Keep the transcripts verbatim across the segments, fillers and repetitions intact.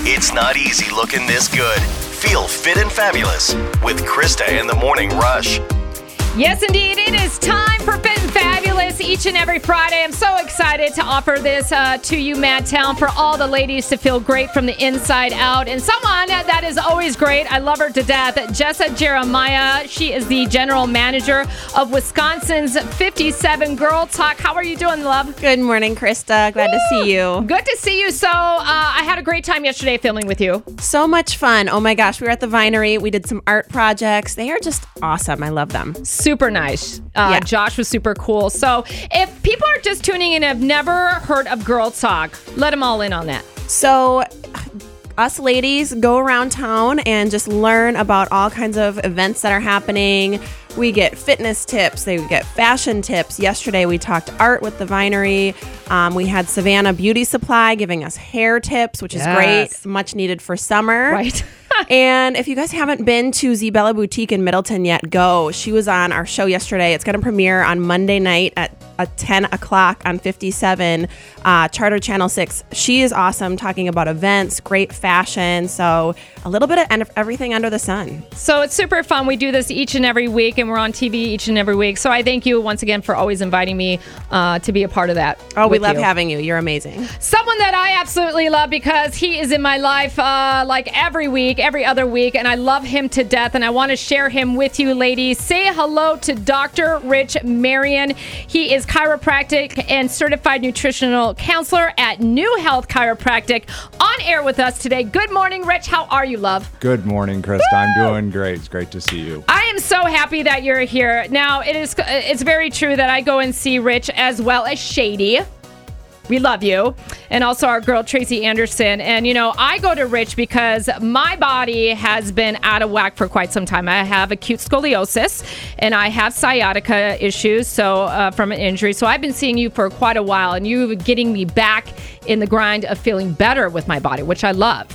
It's not easy looking this good. Feel fit and fabulous with Krista in the Morning Rush. Yes, indeed. It is time for Fit and Fabulous each and every Friday. I'm so excited to offer this uh, to you, Madtown, for all the ladies to feel great from the inside out. And someone that is always great, I love her to death, Jessa Jeremiah. She is the general manager of Wisconsin's fifty-seven Girl Talk. How are you doing, love? Good morning, Krista. Glad Woo! to see you. Good to see you. So uh, I had a great time yesterday filming with you. So much fun. Oh my gosh, we were at the Vinery. We did some art projects. They are just awesome. I love them. Super nice. Uh, yeah. Josh was super cool. So if people are just tuning in and have never heard of Girl Talk, let them all in on that. So us ladies go around town and just learn about all kinds of events that are happening. We get fitness tips. They get fashion tips. Yesterday, we talked art with the Vinery. Um, we had Savannah Beauty Supply giving us hair tips, which yes. is great. Much needed for summer. Right. And if you guys haven't been to Zbella Boutique in Middleton yet, go. She was on our show yesterday. It's going to premiere on Monday night at, at ten o'clock on fifty-seven, uh, Charter Channel six. She is awesome, talking about events, great fashion. So a little bit of everything under the sun. So it's super fun. We do this each and every week, and we're on T V each and every week. So I thank you once again for always inviting me uh, to be a part of that. Oh, we love you. having you. You're amazing. Someone that I absolutely love because he is in my life uh, like every week, every other week, and I love him to death, and I want to share him with you, ladies. Say hello to Doctor Rich Marion. He is chiropractic and certified nutritional counselor at New Health Chiropractic. On air with us today. Good morning, Rich. How are you, love? Good morning, Krista. Woo! I'm doing great. It's great to see you. I am so happy that you're here. Now, it is it's very true that I go and see Rich as well as Shady. We love you. And also our girl, Tracy Anderson. And, you know, I go to Rich because my body has been out of whack for quite some time. I have acute scoliosis and I have sciatica issues so uh, from an injury. So I've been seeing you for quite a while, and you getting me back in the grind of feeling better with my body, which I love.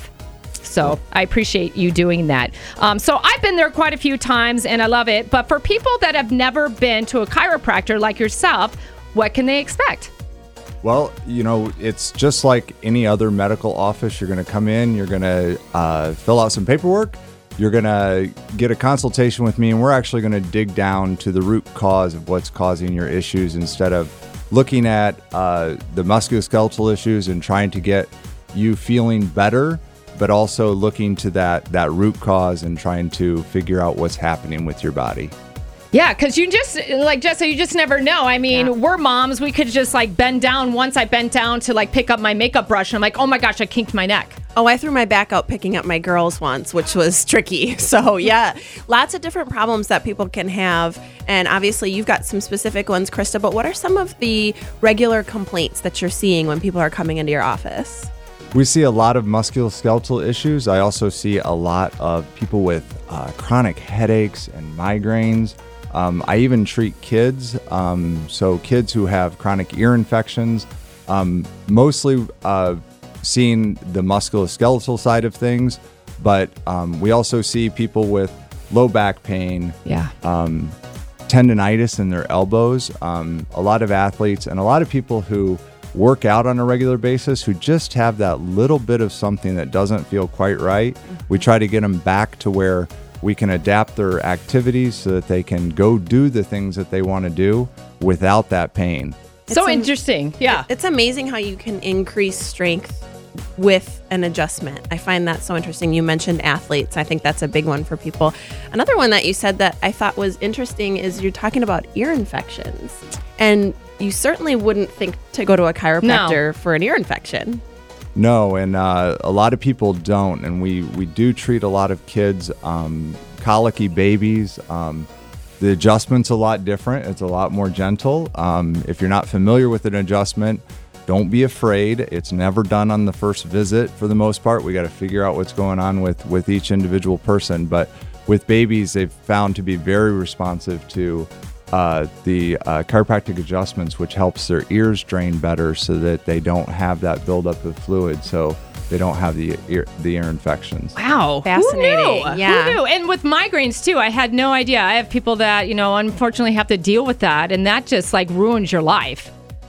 So I appreciate you doing that. Um, so I've been there quite a few times and I love it. But for people that have never been to a chiropractor like yourself, what can they expect? Well, you know, it's just like any other medical office. You're going to come in, you're going to uh, fill out some paperwork, you're going to get a consultation with me, and we're actually going to dig down to the root cause of what's causing your issues instead of looking at uh, the musculoskeletal issues and trying to get you feeling better, but also looking to that, that root cause and trying to figure out what's happening with your body. Yeah, because you just, like, Jessa, you just never know. I mean, yeah. We're moms. We could just, like, bend down. Once I bent down to, like, pick up my makeup brush, and I'm like, oh, my gosh, I kinked my neck. Oh, I threw my back out picking up my girls once, which was tricky. So, yeah, lots of different problems that people can have. And obviously, you've got some specific ones, Krista. But what are some of the regular complaints that you're seeing when people are coming into your office? We see a lot of musculoskeletal issues. I also see a lot of people with uh, chronic headaches and migraines. Um, I even treat kids, um, so kids who have chronic ear infections, um, mostly uh, seeing the musculoskeletal side of things, but um, we also see people with low back pain, yeah, um, tendonitis in their elbows, um, a lot of athletes, and a lot of people who work out on a regular basis who just have that little bit of something that doesn't feel quite right. We try to get them back to where we can adapt their activities so that they can go do the things that they want to do without that pain. So It's interesting. Yeah. It's amazing how you can increase strength with an adjustment. I find that so interesting. You mentioned athletes. I think that's a big one for people. Another one that you said that I thought was interesting is you're talking about ear infections. And you certainly wouldn't think to go to a chiropractor No. for an ear infection. No, and uh, a lot of people don't, and we, we do treat a lot of kids, um, colicky babies. Um, the adjustment's a lot different. It's a lot more gentle. Um, if you're not familiar with an adjustment, don't be afraid. It's never done on the first visit for the most part. We got to figure out what's going on with, with each individual person. But with babies, they've found to be very responsive to Uh, the uh, chiropractic adjustments, which helps their ears drain better so that they don't have that buildup of fluid, so they don't have the ear, the ear infections. Wow. Fascinating. Who knew? Yeah. Who knew? And with migraines, too, I had no idea. I have people that, you know, unfortunately have to deal with that, and that just, like, ruins your life.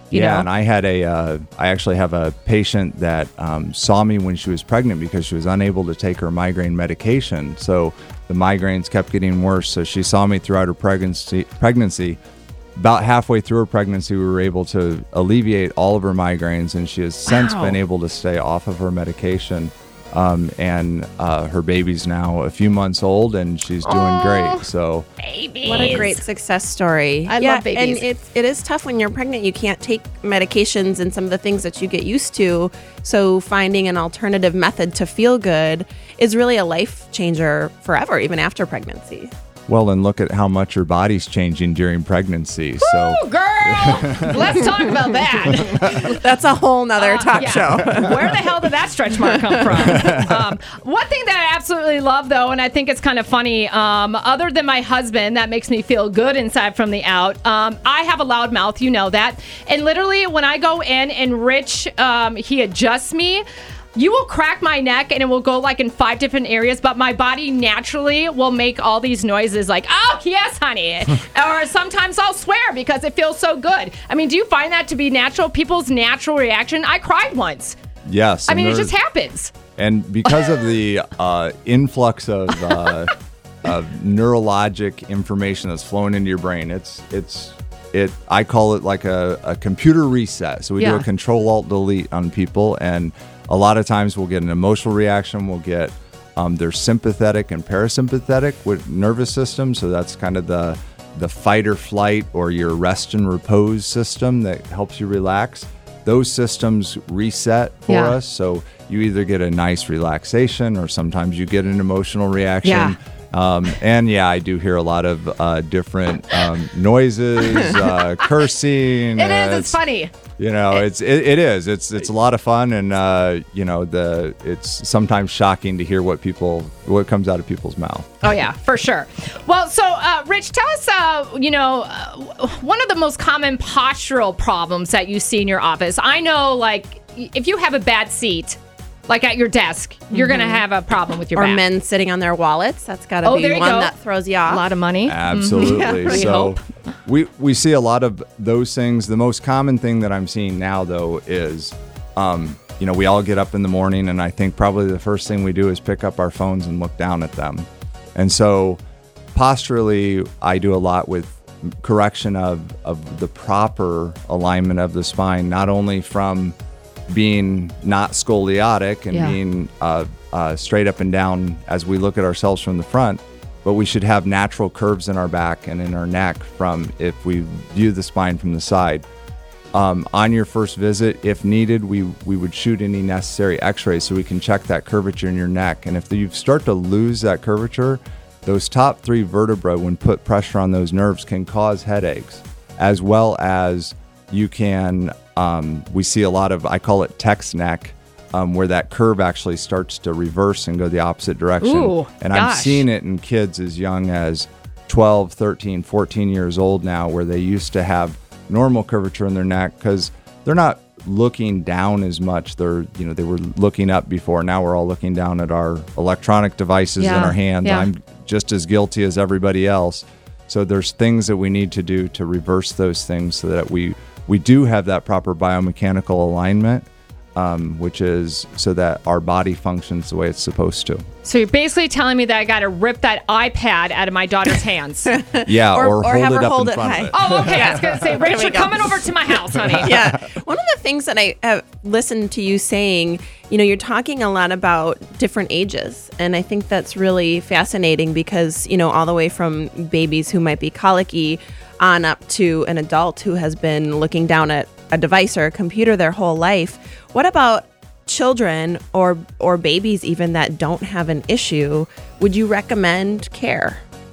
You yeah, know? and I had a, uh, I actually have a patient that um, saw me when she was pregnant because she was unable to take her migraine medication. So the migraines kept getting worse. So she saw me throughout her pregnancy. Pregnancy. About halfway through her pregnancy, we were able to alleviate all of her migraines, and she has since Wow. been able to stay off of her medication. Um, and uh, her baby's now a few months old, and she's doing Aw. great. So Babies. What a great success story. I yeah, love babies. And it's, it is tough when you're pregnant. You can't take medications and some of the things that you get used to. So finding an alternative method to feel good is really a life changer forever, even after pregnancy. well, and look at how much her body's changing during pregnancy. So Ooh, girl, let's talk about that. That's a whole nother Uh, talk yeah. show. Where the hell did that stretch mark come from? Um, one thing that I absolutely love, though, and I think it's kind of funny, um, other than my husband, that makes me feel good inside from the out, um, I have a loud mouth, you know that. And literally, when I go in and Rich, um, he adjusts me, you will crack my neck and it will go like in five different areas, but my body naturally will make all these noises like, oh, yes, honey. Or sometimes I'll swear because it feels so good. I mean, do you find that to be natural? People's natural reaction? I cried once. yes, I and mean, it there's- just happens. And because of the uh, influx of, uh, of neurologic information that's flowing into your brain, it's it's it. I call it like a, a computer reset. So we do Yeah. a Control Alt Delete on people, and a lot of times we'll get an emotional reaction. We'll get um, their sympathetic and parasympathetic with nervous system. So that's kind of the the fight or flight or your rest and repose system that helps you relax. Those systems reset for Yeah. us. So you either get a nice relaxation or sometimes you get an emotional reaction. Yeah. Um, and yeah, I do hear a lot of uh, different um, noises, uh, cursing. It uh, is. It's funny. You know, it's it, it is. It's it's a lot of fun, and uh, you know, the it's sometimes shocking to hear what people what comes out of people's mouth. Oh, yeah, for sure. Well, so, uh, Rich, tell us, uh, you know, uh, one of the most common postural problems that you see in your office. I know, like, if you have a bad seat, like at your desk, you're going to have a problem with your Or back. men sitting on their wallets. That's got to Oh, be there you one go. that throws you off. A lot of money. Absolutely. we so hope. we we see a lot of those things. The most common thing that I'm seeing now, though, is um, you know, we all get up in the morning, and I think probably the first thing we do is pick up our phones and look down at them. And so posturally, I do a lot with correction of of the proper alignment of the spine, not only from being not scoliotic and Yeah. being uh, uh, straight up and down as we look at ourselves from the front, but we should have natural curves in our back and in our neck from if we view the spine from the side. Um, on your first visit, if needed, we, we would shoot any necessary x-rays so we can check that curvature in your neck. And if you start to lose that curvature, those top three vertebrae, when put pressure on those nerves, can cause headaches, as well as you can, um, we see a lot of, I call it text neck, um, where that curve actually starts to reverse and go the opposite direction. Ooh, and I'm gosh. seeing it in kids as young as twelve, thirteen, fourteen years old now, where they used to have normal curvature in their neck because they're not looking down as much. They're, you know, they were looking up before. Now we're all looking down at our electronic devices in Yeah, our hands. yeah. I'm just as guilty as everybody else. So there's things that we need to do to reverse those things so that we we do have that proper biomechanical alignment, um, which is so that our body functions the way it's supposed to. So you're basically telling me that I got to rip that iPad out of my daughter's hands. Yeah, Or- or, or hold have it her up hold in it front high. of it. Oh, okay. I was going to say, Rich, we you're go. coming over to my house, honey. Yeah. One of the things that I have listened to you saying, you know, you're talking a lot about different ages. And I think that's really fascinating because, you know, all the way from babies who might be colicky on up to an adult who has been looking down at a device or a computer their whole life. What about children or or babies even that don't have an issue? Would you recommend care?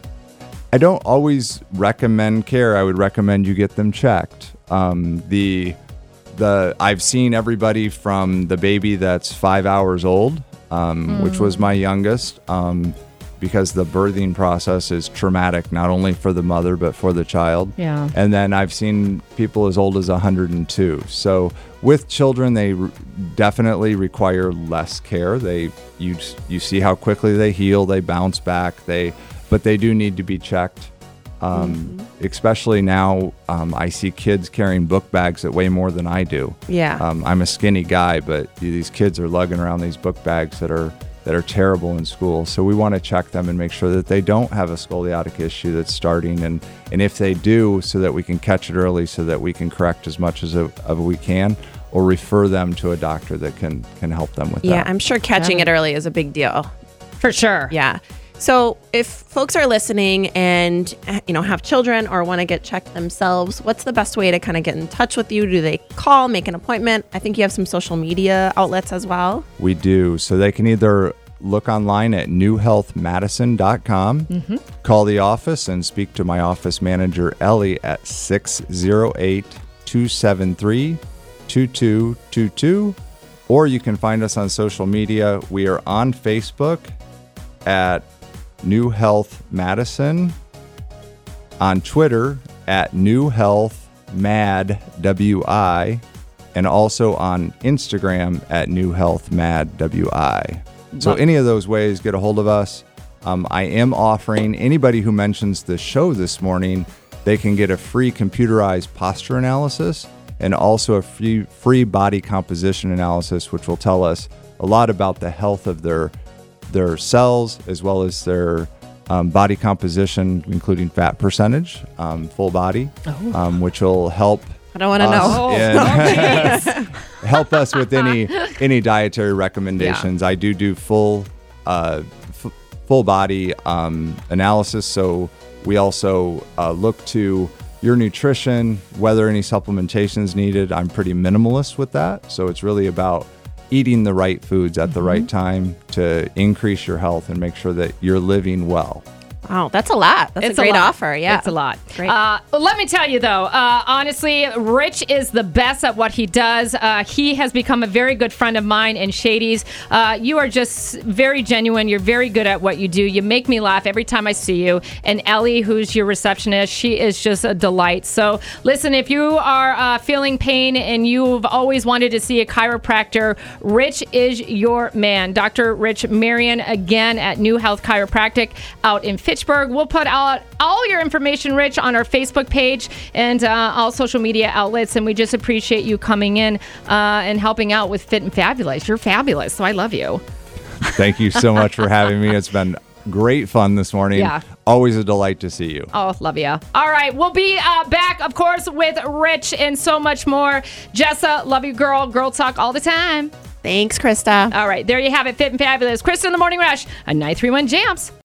I don't always recommend care. I would recommend you get them checked. Um, the the I've seen everybody from the baby that's five hours old, um, which was my youngest, um, because the birthing process is traumatic not only for the mother but for the child. Yeah. And then I've seen people as old as one hundred two. So with children, they re- definitely require less care. They you you see how quickly they heal, they bounce back. They but they do need to be checked. Um, especially now, um, I see kids carrying book bags that weigh more than I do. Yeah. Um, I'm a skinny guy, but these kids are lugging around these book bags that are that are terrible in school. So we want to check them and make sure that they don't have a scoliotic issue that's starting, and and if they do, so that we can catch it early, so that we can correct as much as of, of we can, or refer them to a doctor that can can help them with Yeah, that. I'm sure catching it early is a big deal. For sure. Yeah. So if folks are listening and, you know, have children or want to get checked themselves, what's the best way to kind of get in touch with you? Do they call, make an appointment? I think you have some social media outlets as well. We do. So they can either look online at new health madison dot com, mm-hmm. call the office and speak to my office manager, Ellie, at six oh eight, two seven three, two two two two, or you can find us on social media. We are on Facebook at New Health Madison, on Twitter at New Health Mad W I, and also on Instagram at New Health Mad W I. So any of those ways, get a hold of us. Um, I am offering anybody who mentions the show this morning, they can get a free computerized posture analysis and also a free free body composition analysis, which will tell us a lot about the health of their their cells, as well as their um, body composition, including fat percentage, um, full body, Oh. um, which will help I don't want to us know. in- help us with any any dietary recommendations. I do do full uh, f- full body um, analysis, so we also uh, look to your nutrition, whether any supplementation is needed. I'm pretty minimalist with that, so it's really about eating the right foods at the right time to increase your health and make sure that you're living well. Wow, that's a lot. That's It's a great lot. offer. Yeah. It's a lot. Great. Uh, let me tell you, though, uh, honestly, Rich is the best at what he does. Uh, he has become a very good friend of mine and Shady's. Uh, you are just very genuine. You're very good at what you do. You make me laugh every time I see you. And Ellie, who's your receptionist, she is just a delight. So listen, if you are uh, feeling pain and you've always wanted to see a chiropractor, Rich is your man. Doctor Rich Marion, again, at New Health Chiropractic out in Fitchburg. We'll put out all your information, Rich, on our Facebook page and uh, all social media outlets. And we just appreciate you coming in uh, and helping out with Fit and Fabulous. You're fabulous, so I love you. Thank you so much for having me. It's been great fun this morning. Yeah. Always a delight to see you. Oh, love you. All right, we'll be uh, back, of course, with Rich and so much more. Jessa, love you, girl. Girl talk all the time. Thanks, Krista. All right, there you have it, Fit and Fabulous. Krista in the Morning Rush on nine three one Jams.